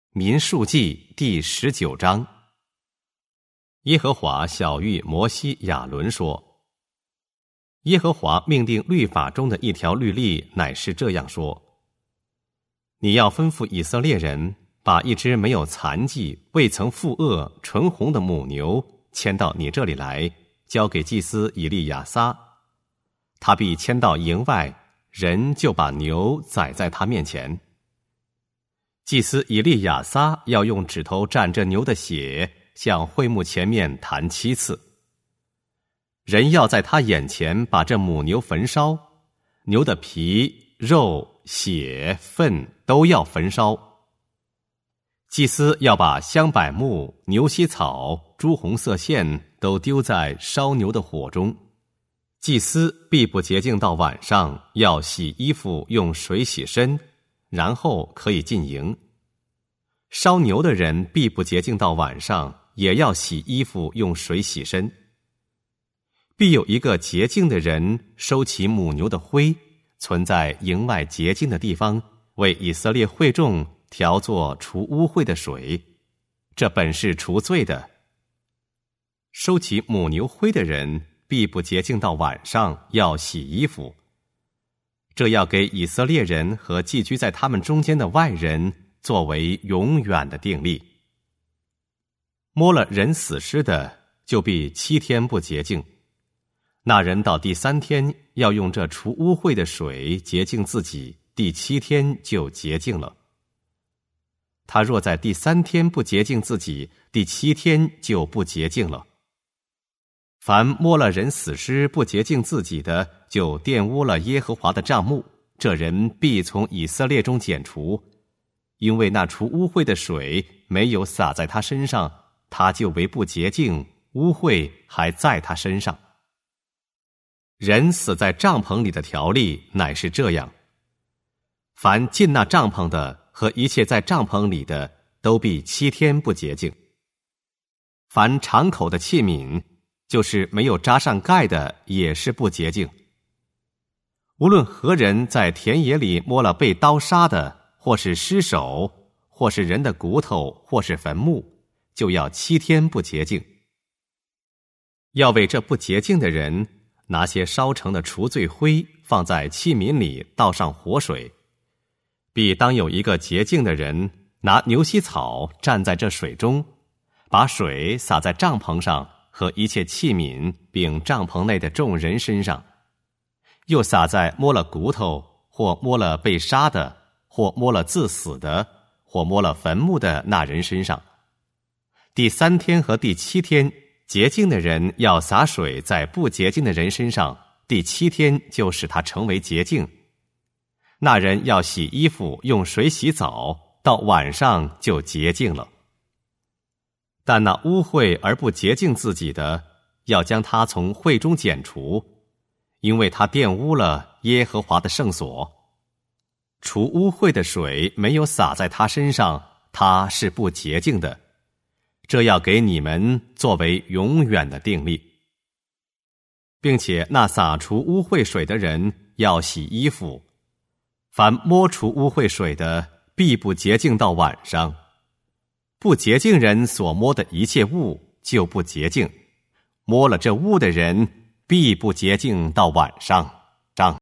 民数记第19章。耶和华晓谕摩西亚伦说：耶和华命定律法中的一条律例，乃是这样说：你要吩咐以色列人，把一只没有残疾、未曾负恶、纯红的母牛牵到你这里来，交给祭司以利亚撒。他必牵到营外，人就把牛宰在他面前。祭司以利亚撒要用指头蘸着牛的血，向会幕前面弹7次。人要在他眼前把这母牛焚烧，牛的皮、肉、血、粪都要焚烧。祭司要把香柏木、牛膝草、朱红色线都丢在烧牛的火中。祭司必不洁净到晚上，要洗衣服，用水洗身，然后可以进营。烧牛的人必不洁净到晚上，也要洗衣服，用水洗身。必有一个洁净的人收起母牛的灰，存在营外洁净的地方，为以色列会众调作除污秽的水，这本是除罪的。收起母牛灰的人必不洁净到晚上，要洗衣服。这要给以色列人和寄居在他们中间的外人作为永远的定例。摸了人死尸的，就必7天不洁净。那人到第3天要用这除污秽的水洁净自己，第7天就洁净了。他若在第3天不洁净自己，第7天就不洁净了。凡摸了人死尸不洁净自己的，就玷污了耶和华的帐幕，这人必从以色列中剪除，因为那除污秽的水没有洒在他身上，他就为不洁净，污秽还在他身上。人死在帐篷里的条例乃是这样：凡进那帐篷的和一切在帐篷里的，都必7天不洁净。凡敞口的器皿，就是没有扎上盖的，也是不洁净。无论何人在田野里摸了被刀杀的，或是尸首，或是人的骨头，或是坟墓，就要7天不洁净。要为这不洁净的人拿些烧成的除罪灰，放在器皿里，倒上活水。必当有一个洁净的人拿牛膝草蘸在这水中，把水洒在帐篷上和一切器皿，并帐篷内的众人身上，又洒在摸了骨头，或摸了被杀的，或摸了自死的，或摸了坟墓的那人身上。第3天和第7天，洁净的人要洒水在不洁净的人身上，第7天就使他成为洁净。那人要洗衣服，用水洗澡，到晚上就洁净了。但那污秽而不洁净自己的，要将他从会中剪除，因为他玷污了耶和华的圣所。除污秽的水没有洒在他身上，他是不洁净的。这要给你们作为永远的定例。并且那洒除污秽水的人要洗衣服，凡摸除污秽水的，必不洁净到晚上。不洁净人所摸的一切物就不洁净，摸了这物的人必不洁净到晚上。